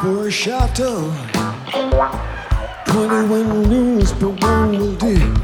for a shot of 21 news, but one will do.